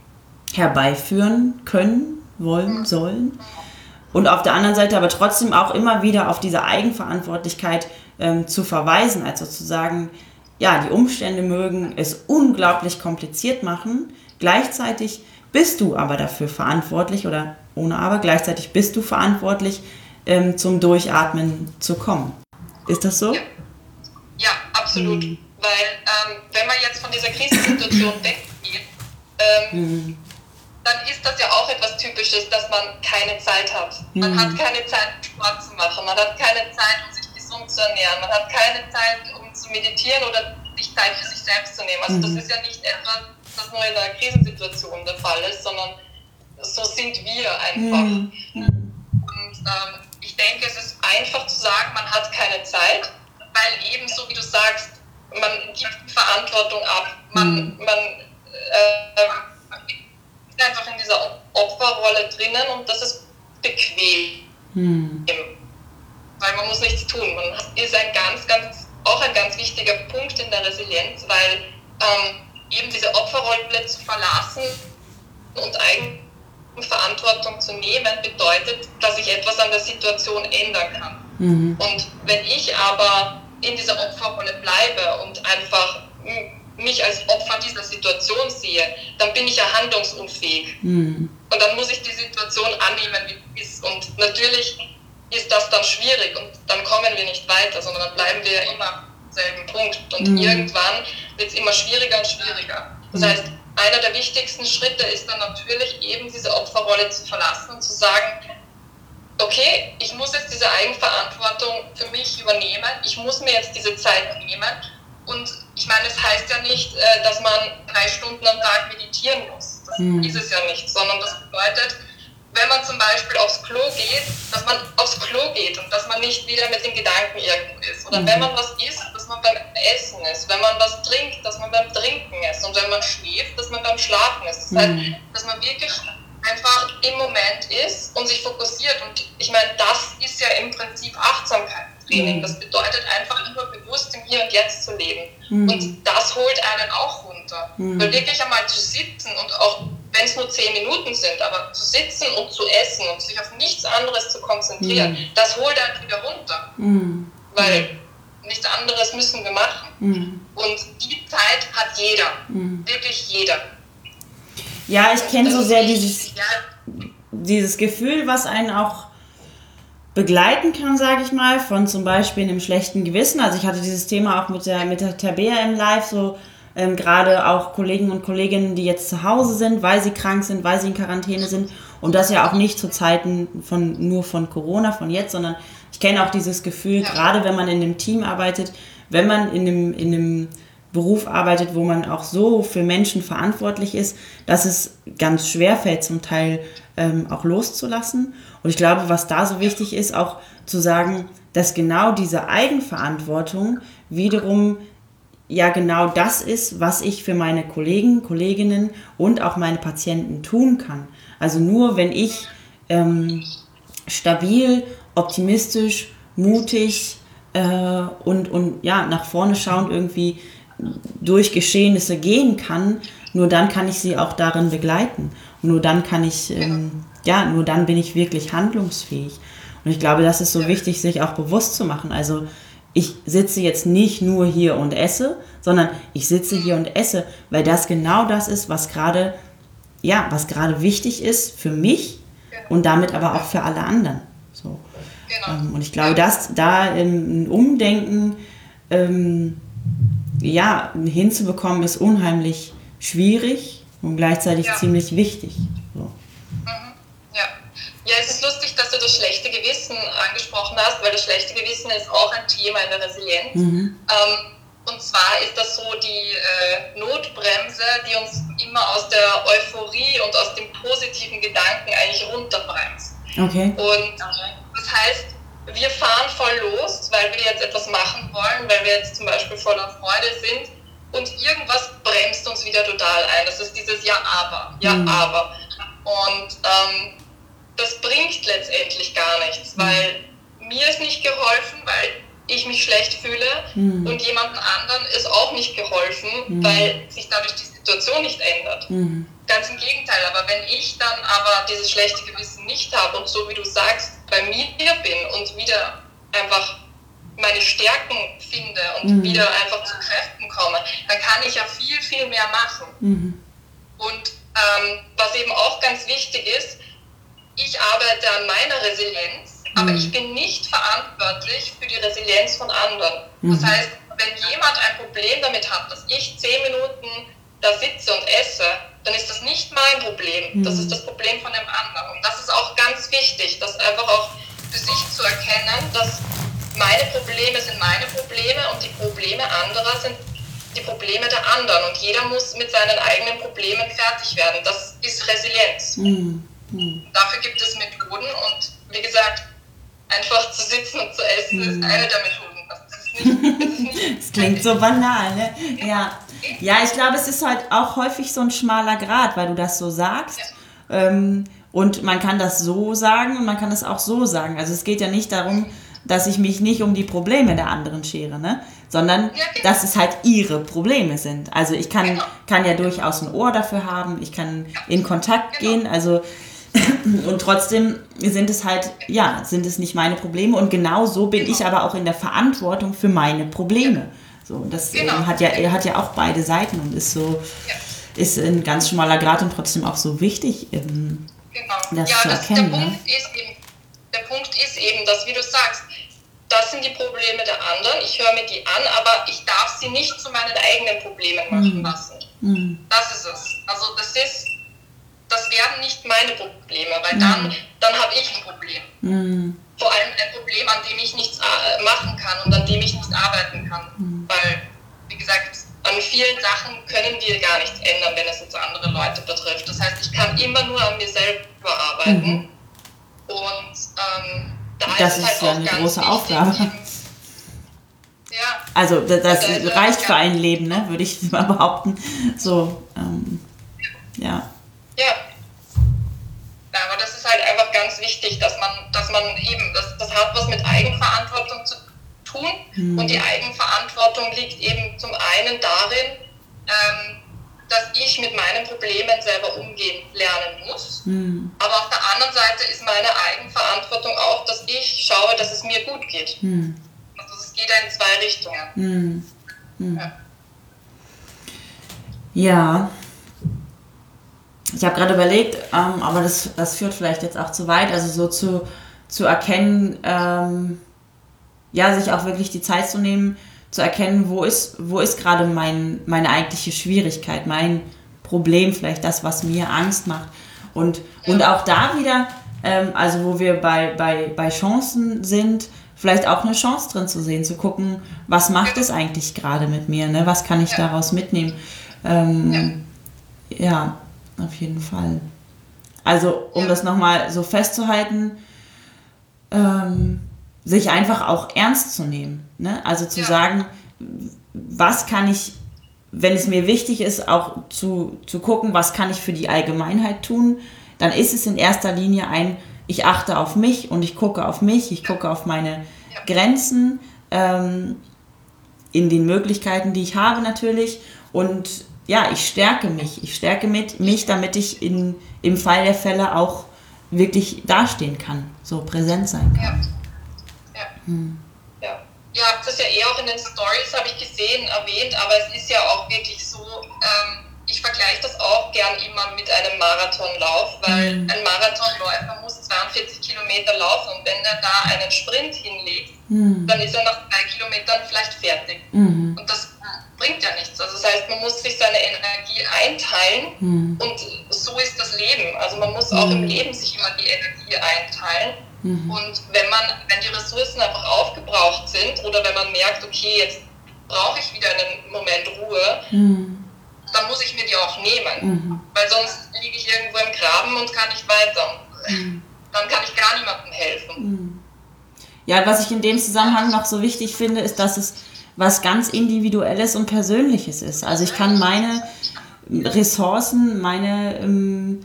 herbeiführen können, wollen, sollen. Und auf der anderen Seite aber trotzdem auch immer wieder auf diese Eigenverantwortlichkeit ähm, zu verweisen, also zu sagen, ja, die Umstände mögen es unglaublich kompliziert machen, gleichzeitig bist du aber dafür verantwortlich, oder ohne aber, gleichzeitig bist du verantwortlich, ähm, zum Durchatmen zu kommen. Ist das so? Ja, ja, absolut. Mhm. Weil ähm, wenn man jetzt von dieser Krisensituation weggeht, ähm, mhm. dann ist das ja auch etwas Typisches, dass man keine Zeit hat. Man mhm. hat keine Zeit, Sport zu machen, man hat keine Zeit, um sich gesund zu ernähren, man hat keine Zeit, um zu meditieren oder sich Zeit für sich selbst zu nehmen. Also mhm. das ist ja nicht etwas, das nur in einer Krisensituation der Fall ist, sondern so sind wir einfach. Mhm. Und ähm, ich denke, es ist einfach zu sagen, man hat keine Zeit, weil eben so wie du sagst, man gibt die Verantwortung ab, man, mhm. man äh, einfach in dieser Opferrolle drinnen und das ist bequem. Hm. Weil man muss nichts tun. Man ist ein ganz, ganz, auch ein ganz wichtiger Punkt in der Resilienz, weil ähm, eben diese Opferrolle zu verlassen und Eigenverantwortung zu nehmen, bedeutet, dass ich etwas an der Situation ändern kann. Mhm. Und wenn ich aber in dieser Opferrolle bleibe und einfach mich als Opfer dieser Situation sehe, dann bin ich ja handlungsunfähig. Mhm. Und dann muss ich die Situation annehmen, wie es ist. Und natürlich ist das dann schwierig und dann kommen wir nicht weiter, sondern dann bleiben wir ja immer am selben Punkt. Und mhm. irgendwann wird es immer schwieriger und schwieriger. Das mhm. heißt, einer der wichtigsten Schritte ist dann natürlich eben diese Opferrolle zu verlassen und zu sagen, okay, ich muss jetzt diese Eigenverantwortung für mich übernehmen, ich muss mir jetzt diese Zeit nehmen. Und ich meine, es heißt ja nicht, dass man drei Stunden am Tag meditieren muss. Das mhm. ist es ja nicht, sondern das bedeutet, wenn man zum Beispiel aufs Klo geht, dass man aufs Klo geht und dass man nicht wieder mit den Gedanken irgendwo ist. Oder mhm. wenn man was isst, dass man beim Essen ist. Wenn man was trinkt, dass man beim Trinken ist. Und wenn man schläft, dass man beim Schlafen ist. Das mhm. heißt, dass man wirklich einfach im Moment ist und sich fokussiert. Und ich meine, das ist ja im Prinzip Achtsamkeitstraining. Das bedeutet einfach immer bewusst im Hier und Jetzt zu leben. Mhm. Und das holt einen auch runter. Mhm. Weil wirklich einmal zu sitzen und auch, wenn es nur zehn Minuten sind, aber zu sitzen und zu essen und sich auf nichts anderes zu konzentrieren, mhm. das holt einen wieder runter. Mhm. Weil nichts anderes müssen wir machen. Mhm. Und die Zeit hat jeder. Mhm. Wirklich jeder. Ja, ich kenne so sehr dieses, ja, dieses Gefühl, was einen auch begleiten kann, sage ich mal, von zum Beispiel einem schlechten Gewissen. Also ich hatte dieses Thema auch mit der, mit der Tabea im Live, so ähm, gerade auch Kollegen und Kolleginnen, die jetzt zu Hause sind, weil sie krank sind, weil sie in Quarantäne sind. Und das ja auch nicht zu Zeiten von nur von Corona, von jetzt, sondern ich kenne auch dieses Gefühl, Ja. gerade wenn man in einem Team arbeitet, wenn man in einem, in einem Beruf arbeitet, wo man auch so für Menschen verantwortlich ist, dass es ganz schwer fällt, zum Teil ähm, auch loszulassen. Und ich glaube, was da so wichtig ist, auch zu sagen, dass genau diese Eigenverantwortung wiederum ja genau das ist, was ich für meine Kollegen, Kolleginnen und auch meine Patienten tun kann. Also nur wenn ich ähm, stabil, optimistisch, mutig äh, und, und ja, nach vorne schauend irgendwie durch Geschehnisse gehen kann, nur dann kann ich sie auch darin begleiten. Und nur dann kann ich, ähm, ja, nur dann bin ich wirklich handlungsfähig. Und ich glaube, das ist so wichtig, sich auch bewusst zu machen. Also ich sitze jetzt nicht nur hier und esse, sondern ich sitze hier und esse, weil das genau das ist, was gerade, ja, was gerade wichtig ist für mich und damit aber auch für alle anderen. So. Genau. Ähm, und ich glaube, dass da ähm, ein Umdenken ähm, ja, hinzubekommen, ist unheimlich schwierig und gleichzeitig Ja. ziemlich wichtig. So. Mhm. Ja. Ja, es ist lustig, dass du das schlechte Gewissen angesprochen hast, weil das schlechte Gewissen ist auch ein Thema in der Resilienz. Mhm. Ähm, und zwar ist das so die äh, Notbremse, die uns immer aus der Euphorie und aus dem positiven Gedanken eigentlich runterbremst. Okay. Und das heißt, wir fahren voll los, weil wir jetzt etwas machen wollen, weil wir jetzt zum Beispiel voller Freude sind und irgendwas bremst uns wieder total ein. Das ist dieses Ja, aber, Ja, Mhm. aber. Und ähm, das bringt letztendlich gar nichts, weil mir ist nicht geholfen, weil ich mich schlecht fühle Mhm. und jemandem anderen ist auch nicht geholfen, Mhm. weil sich dadurch die Situation nicht ändert. Mhm. Ganz im Gegenteil, aber wenn ich dann aber dieses schlechte Gewissen nicht habe und so wie du sagst, bei mir bin und wieder einfach meine Stärken finde und Mhm. wieder einfach zu Kräften komme, dann kann ich ja viel, viel mehr machen. Mhm. Und ähm, was eben auch ganz wichtig ist, ich arbeite an meiner Resilienz, aber Mhm. ich bin nicht verantwortlich für die Resilienz von anderen. Mhm. Das heißt, wenn jemand ein Problem damit hat, dass ich zehn Minuten da sitze und esse, dann ist das nicht mein Problem. Das Mhm. ist das Problem von dem anderen. Und das ist auch ganz wichtig, das einfach auch für sich zu erkennen, dass meine Probleme sind meine Probleme und die Probleme anderer sind die Probleme der anderen. Und jeder muss mit seinen eigenen Problemen fertig werden. Das ist Resilienz. Mhm. Mhm. Dafür gibt es Methoden und wie gesagt, einfach zu sitzen und zu essen ist eine der Methoden. Das ist nicht, das ist nicht Das klingt so banal, ne? Ja. Ja, ich glaube, es ist halt auch häufig so ein schmaler Grat, weil du das so sagst. Ähm, und man kann das so sagen und man kann das auch so sagen. Also es geht ja nicht darum, dass ich mich nicht um die Probleme der anderen schere, ne? Sondern Ja, genau. dass es halt ihre Probleme sind. Also ich kann, Genau. kann ja durchaus ein Ohr dafür haben, ich kann in Kontakt Genau. gehen, also und trotzdem sind es halt, ja, sind es nicht meine Probleme und genau so bin Genau. ich aber auch in der Verantwortung für meine Probleme. So, und das Genau. ähm, hat ja, er hat ja auch beide Seiten und ist so, Ja. ist ein ganz schmaler Grat und trotzdem auch so wichtig. Ähm, Genau. das ja, zu das, erkennen, der, ne? Punkt ist eben, der Punkt ist eben, dass, wie du sagst, das sind die Probleme der anderen, ich höre mir die an, aber ich darf sie nicht zu meinen eigenen Problemen machen lassen. Mhm. Das ist es. Also das ist, das werden nicht meine Probleme, weil dann, dann habe ich ein Problem. Mhm. Vor allem ein Problem, an dem ich nichts äh, machen kann und an dem ich nicht arbeiten kann. Mhm. Weil, wie gesagt, an vielen Sachen können wir gar nichts ändern, wenn es jetzt andere Leute betrifft. Das heißt, ich kann immer nur an mir selber arbeiten. Mhm. Und ähm, da Das ist es ist halt ja auch eine ganz große wichtig, Aufgabe. eben- Ja, Also das, das Ja, da ist reicht ja- für ein Leben, ne? Würde ich mal behaupten. So, ähm, ja. ja. Ja, aber das ist halt einfach ganz wichtig, dass man, dass man eben, das, das hat was mit Eigenverantwortung zu tun. Mhm. Und die Eigenverantwortung liegt eben zum einen darin, ähm, dass ich mit meinen Problemen selber umgehen lernen muss. Mhm. Aber auf der anderen Seite ist meine Eigenverantwortung auch, dass ich schaue, dass es mir gut geht. Mhm. Also es geht in zwei Richtungen. Mhm. Mhm. Ja. Ja. Ich habe gerade überlegt, ähm, aber das, das führt vielleicht jetzt auch zu weit, also so zu, zu erkennen, ähm, ja, sich auch wirklich die Zeit zu nehmen, zu erkennen, wo ist, wo ist gerade mein, meine eigentliche Schwierigkeit, mein Problem, vielleicht das, was mir Angst macht. Und, und auch da wieder, ähm, also wo wir bei, bei, bei Chancen sind, vielleicht auch eine Chance drin zu sehen, zu gucken, was macht es eigentlich gerade mit mir, ne? Was kann ich ja. daraus mitnehmen. Ähm, ja. ja, auf jeden Fall. Also um ja. das nochmal so festzuhalten, ähm, sich einfach auch ernst zu nehmen. Ne? Also zu ja. sagen, was kann ich, wenn es mir wichtig ist, auch zu, zu gucken, was kann ich für die Allgemeinheit tun, dann ist es in erster Linie ein, ich achte auf mich und ich gucke auf mich, ich gucke auf meine ja. Grenzen, ähm, in den Möglichkeiten, die ich habe natürlich, und ja, ich stärke mich, ich stärke mit, mich, damit ich in, im Fall der Fälle auch wirklich dastehen kann, so präsent sein kann. Ja. Ja. Hm. ja. Ihr habt das ja eh auch in den Stories, habe ich gesehen, erwähnt, aber es ist ja auch wirklich so, ähm, ich vergleiche das auch gern immer mit einem Marathonlauf, weil hm. ein Marathonläufer muss zweiundvierzig Kilometer laufen und wenn er da einen Sprint hinlegt, hm. dann ist er nach zwei Kilometern vielleicht fertig. Hm. Und das bringt ja nichts. Also das heißt, man muss sich seine Energie einteilen hm. und so ist das Leben. Also man muss auch hm. im Leben sich immer die Energie einteilen. Mhm. Und wenn man, wenn die Ressourcen einfach aufgebraucht sind oder wenn man merkt, okay, jetzt brauche ich wieder einen Moment Ruhe, mhm. dann muss ich mir die auch nehmen, mhm. weil sonst liege ich irgendwo im Graben und kann nicht weiter. Mhm. Dann kann ich gar niemandem helfen. Mhm. Ja, was ich in dem Zusammenhang noch so wichtig finde, ist, dass es was ganz Individuelles und Persönliches ist. Also ich kann meine Ressourcen, meine ähm,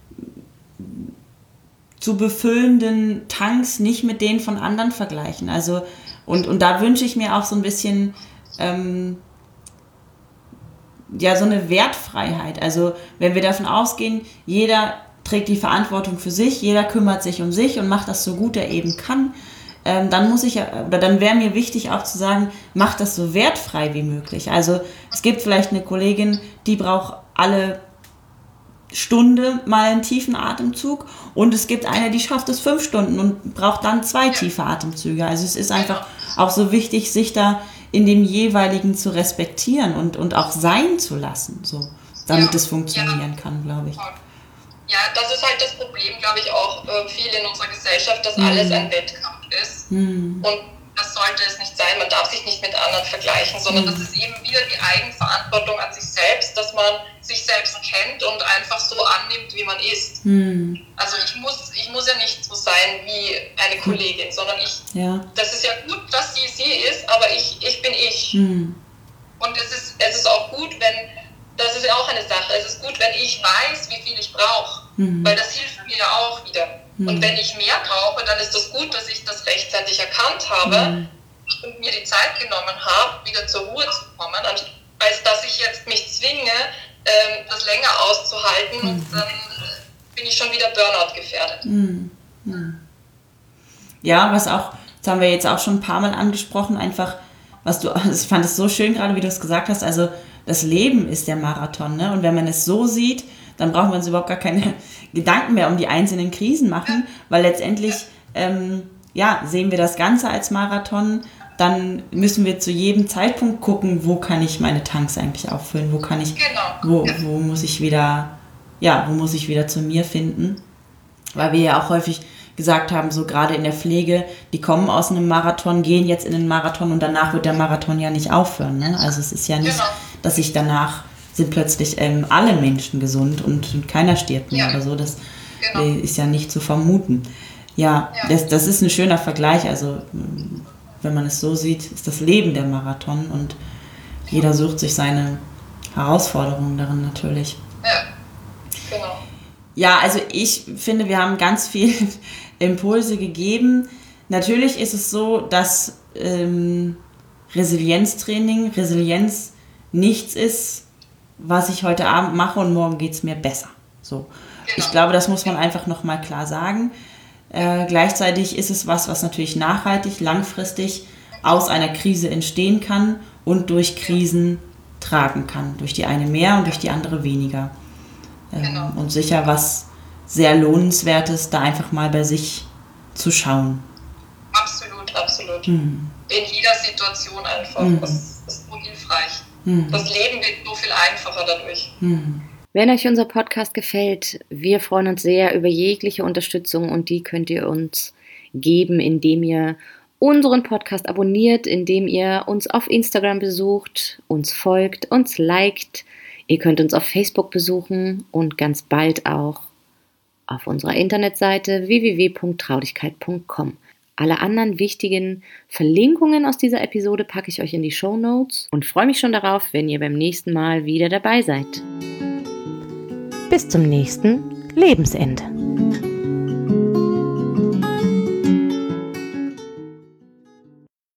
zu befüllenden Tanks nicht mit denen von anderen vergleichen. Also, und, und da wünsche ich mir auch so ein bisschen ähm, ja, so eine Wertfreiheit. Also wenn wir davon ausgehen, jeder trägt die Verantwortung für sich, jeder kümmert sich um sich und macht das so gut er eben kann, ähm, dann muss ich, oder dann wäre mir wichtig auch zu sagen, mach das so wertfrei wie möglich. Also es gibt vielleicht eine Kollegin, die braucht alle Stunde mal einen tiefen Atemzug und es gibt eine, die schafft es fünf Stunden und braucht dann zwei tiefe Atemzüge. Also es ist einfach auch so wichtig, sich da in dem jeweiligen zu respektieren und, und auch sein zu lassen, so, damit ja, es funktionieren ja. kann, glaube ich. Ja, das ist halt das Problem, glaube ich, auch äh, viel in unserer Gesellschaft, dass mhm. alles ein Wettkampf ist mhm. und das sollte es nicht sein. Man darf sich nicht mit anderen vergleichen, sondern mhm. das ist eben wieder die Eigenverantwortung an sich selbst, dass man sich selbst kennt und einfach so annimmt, wie man ist. Mhm. Also ich muss, ich muss ja nicht so sein wie eine Kollegin, sondern ich, ja. das ist ja gut, dass sie sie ist, aber ich, ich bin ich. Mhm. Und es ist, es ist auch gut, wenn, das ist ja auch eine Sache, es ist gut, wenn ich weiß, wie viel ich brauche, mhm. weil das hilft mir ja auch wieder. Mhm. Und wenn ich mehr brauche, dann ist das gut, dass ich das rechtzeitig erkannt habe mhm. und mir die Zeit genommen habe, wieder zur Ruhe zu kommen, als dass ich jetzt mich zwinge, ähm, das länger auszuhalten mhm. und dann bin ich schon wieder Burnout gefährdet. Mhm. Mhm. Ja, was auch, das haben wir jetzt auch schon ein paar Mal angesprochen, einfach, was du, ich fand es so schön gerade, wie du es gesagt hast, also das Leben ist der Marathon, ne? Und wenn man es so sieht, dann brauchen wir uns überhaupt gar keine Gedanken mehr um die einzelnen Krisen machen, weil letztendlich ähm, ja, sehen wir das Ganze als Marathon, dann müssen wir zu jedem Zeitpunkt gucken, wo kann ich meine Tanks eigentlich auffüllen, wo kann ich, genau. wo, wo muss ich wieder, ja, wo muss ich wieder zu mir finden, weil wir ja auch häufig gesagt haben, so gerade in der Pflege, die kommen aus einem Marathon, gehen jetzt in den Marathon und danach wird der Marathon ja nicht aufhören, ne? Also es ist ja nicht, genau. dass ich danach sind plötzlich ähm, alle Menschen gesund und, und keiner stirbt mehr ja. oder so. Das genau. äh, ist ja nicht zu vermuten. Ja, ja. Das, das ist ein schöner Vergleich. Also wenn man es so sieht, ist das Leben der Marathon und jeder sucht sich seine Herausforderungen darin natürlich. Ja, genau. Ja, also ich finde, wir haben ganz viel Impulse gegeben. Natürlich ist es so, dass ähm, Resilienztraining, Resilienz nichts ist, was ich heute Abend mache und morgen geht es mir besser. So. Genau. Ich glaube, das muss man einfach nochmal klar sagen. Äh, gleichzeitig ist es was, was natürlich nachhaltig, langfristig aus einer Krise entstehen kann und durch Krisen tragen kann. Durch die eine mehr und durch die andere weniger. Ähm, Genau. Und sicher was sehr Lohnenswertes, da einfach mal bei sich zu schauen. Absolut, absolut. Mhm. In jeder Situation einfach. Mhm. Das ist so hilfreich. Mhm. Das Leben wird so viel einfacher dadurch. Mhm. Wenn euch unser Podcast gefällt, wir freuen uns sehr über jegliche Unterstützung und die könnt ihr uns geben, indem ihr unseren Podcast abonniert, indem ihr uns auf Instagram besucht, uns folgt, uns liked. Ihr könnt uns auf Facebook besuchen und ganz bald auch auf unserer Internetseite w w w punkt traulichkeit punkt com. Alle anderen wichtigen Verlinkungen aus dieser Episode packe ich euch in die Shownotes und freue mich schon darauf, wenn ihr beim nächsten Mal wieder dabei seid. Bis zum nächsten Lebensende.